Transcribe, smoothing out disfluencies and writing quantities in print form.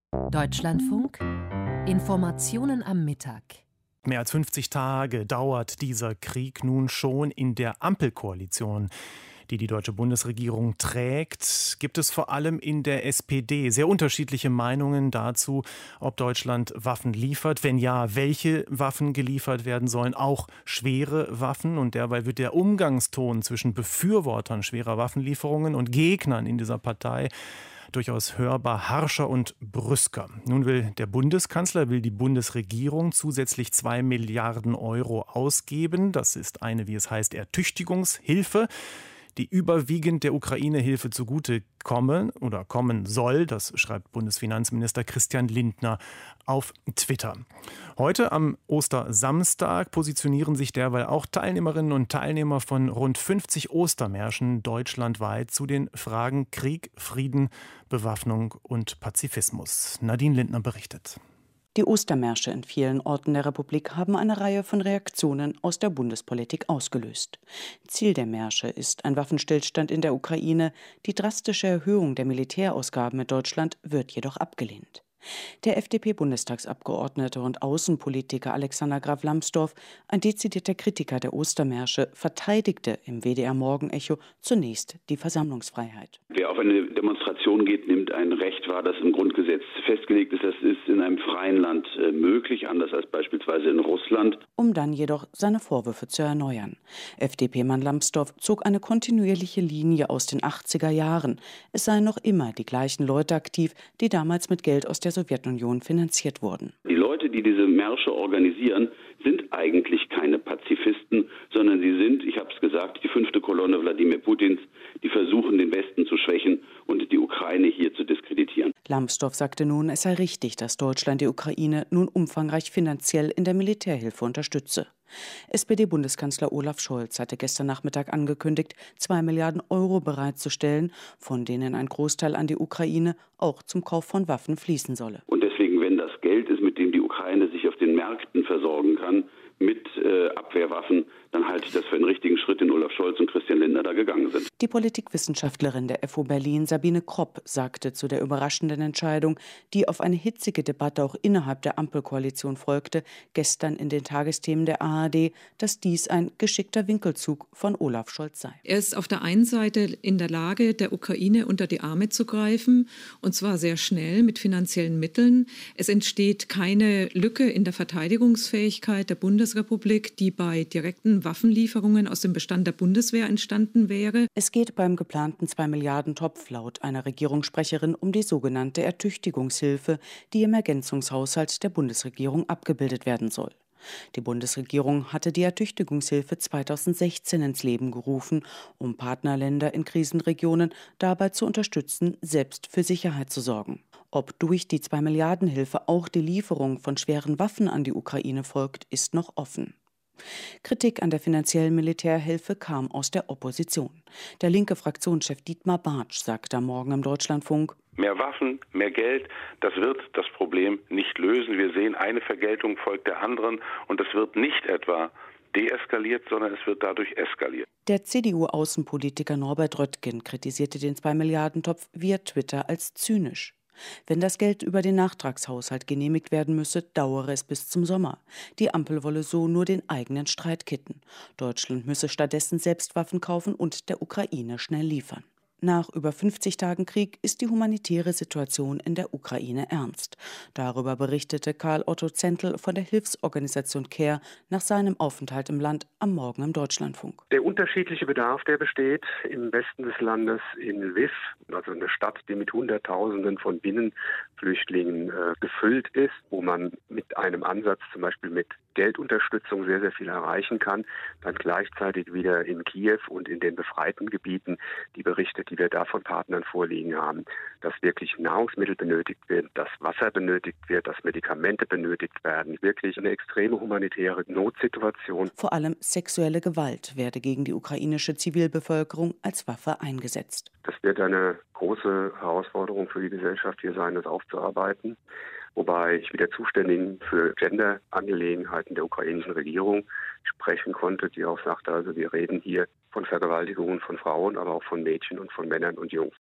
Deutschlandfunk Informationen am Mittag. Mehr als 50 Tage dauert dieser Krieg nun schon. In der Ampelkoalition, die deutsche Bundesregierung trägt, gibt es vor allem in der SPD sehr unterschiedliche Meinungen dazu, ob Deutschland Waffen liefert. Wenn ja, welche Waffen geliefert werden sollen, auch schwere Waffen. Und dabei wird der Umgangston zwischen Befürwortern schwerer Waffenlieferungen und Gegnern in dieser Partei durchaus hörbar harscher und brüsker. Nun will der Bundeskanzler, die Bundesregierung zusätzlich 2 Milliarden Euro ausgeben. Das ist eine, wie es heißt, Ertüchtigungshilfe, die überwiegend der Ukraine-Hilfe zugute kommen soll. Das schreibt Bundesfinanzminister Christian Lindner auf Twitter. Heute am Ostersamstag positionieren sich derweil auch Teilnehmerinnen und Teilnehmer von rund 50 Ostermärschen deutschlandweit zu den Fragen Krieg, Frieden, Bewaffnung und Pazifismus. Nadine Lindner berichtet. Die Ostermärsche in vielen Orten der Republik haben eine Reihe von Reaktionen aus der Bundespolitik ausgelöst. Ziel der Märsche ist ein Waffenstillstand in der Ukraine. Die drastische Erhöhung der Militärausgaben mit Deutschland wird jedoch abgelehnt. Der FDP-Bundestagsabgeordnete und Außenpolitiker Alexander Graf Lambsdorff, ein dezidierter Kritiker der Ostermärsche, verteidigte im WDR-Morgenecho zunächst die Versammlungsfreiheit. Wer auf eine Demonstration geht, nimmt ein Recht wahr, das im Grundgesetz festgelegt ist. Das ist in einem freien Land möglich, anders als beispielsweise in Russland. Um dann jedoch seine Vorwürfe zu erneuern. FDP-Mann Lambsdorff zog eine kontinuierliche Linie aus den 80er Jahren. Es seien noch immer die gleichen Leute aktiv, die damals mit Geld aus der Sowjetunion finanziert wurden. Die Leute, die diese Märsche organisieren, sind eigentlich keine Pazifisten, sondern sie sind, ich habe es gesagt, die 5. Kolonne Wladimir Putins, die versuchen, den Westen zu schwächen und die Ukraine hier zu diskreditieren. Lambsdorff sagte nun, es sei richtig, dass Deutschland die Ukraine nun umfangreich finanziell in der Militärhilfe unterstütze. SPD-Bundeskanzler Olaf Scholz hatte gestern Nachmittag angekündigt, 2 Milliarden Euro bereitzustellen, von denen ein Großteil an die Ukraine auch zum Kauf von Waffen fließen solle. Und deswegen, wenn das Geld ist, mit dem die Ukraine sich auf den Märkten versorgen kann, mit Abwehrwaffen, dann halte ich das für einen richtigen Schritt, den Olaf Scholz und Christian Lindner da gegangen sind. Die Politikwissenschaftlerin der FU Berlin, Sabine Kropp, sagte zu der überraschenden Entscheidung, die auf eine hitzige Debatte auch innerhalb der Ampelkoalition folgte, gestern in den Tagesthemen der ARD, dass dies ein geschickter Winkelzug von Olaf Scholz sei. Er ist auf der einen Seite in der Lage, der Ukraine unter die Arme zu greifen, und zwar sehr schnell mit finanziellen Mitteln. Es entsteht keine Lücke in der Verteidigungsfähigkeit der Bundesrepublik, die bei direkten Waffenlieferungen aus dem Bestand der Bundeswehr entstanden wäre. Es geht beim geplanten 2 Milliarden Topf laut einer Regierungssprecherin um die sogenannte Ertüchtigungshilfe, die im Ergänzungshaushalt der Bundesregierung abgebildet werden soll. Die Bundesregierung hatte die Ertüchtigungshilfe 2016 ins Leben gerufen, um Partnerländer in Krisenregionen dabei zu unterstützen, selbst für Sicherheit zu sorgen. Ob durch die 2 Milliarden Hilfe auch die Lieferung von schweren Waffen an die Ukraine folgt, ist noch offen. Kritik an der finanziellen Militärhilfe kam aus der Opposition. Der linke Fraktionschef Dietmar Bartsch sagte am Morgen im Deutschlandfunk: Mehr Waffen, mehr Geld, das wird das Problem nicht lösen. Wir sehen, eine Vergeltung folgt der anderen und es wird nicht etwa deeskaliert, sondern es wird dadurch eskaliert. Der CDU-Außenpolitiker Norbert Röttgen kritisierte den 2-Milliarden-Topf via Twitter als zynisch. Wenn das Geld über den Nachtragshaushalt genehmigt werden müsse, dauere es bis zum Sommer. Die Ampel wolle so nur den eigenen Streit kitten. Deutschland müsse stattdessen selbst Waffen kaufen und der Ukraine schnell liefern. Nach über 50 Tagen Krieg ist die humanitäre Situation in der Ukraine ernst. Darüber berichtete Karl Otto Zentl von der Hilfsorganisation CARE nach seinem Aufenthalt im Land am Morgen im Deutschlandfunk. Der unterschiedliche Bedarf, der besteht im Westen des Landes in Lviv, also eine Stadt, die mit Hunderttausenden von Binnenflüchtlingen gefüllt ist, wo man mit einem Ansatz, zum Beispiel mit Geldunterstützung, sehr, sehr viel erreichen kann. Dann gleichzeitig wieder in Kiew und in den befreiten Gebieten die Berichte, die wir da von Partnern vorliegen haben, dass wirklich Nahrungsmittel benötigt werden, dass Wasser benötigt wird, dass Medikamente benötigt werden. Wirklich eine extreme humanitäre Notsituation. Vor allem sexuelle Gewalt werde gegen die ukrainische Zivilbevölkerung als Waffe eingesetzt. Das wird eine große Herausforderung für die Gesellschaft hier sein, das aufzuarbeiten. Wobei ich mit der Zuständigen für Gender-Angelegenheiten der ukrainischen Regierung sprechen konnte, die auch sagte, also wir reden hier von Vergewaltigungen von Frauen, aber auch von Mädchen und von Männern und Jungs.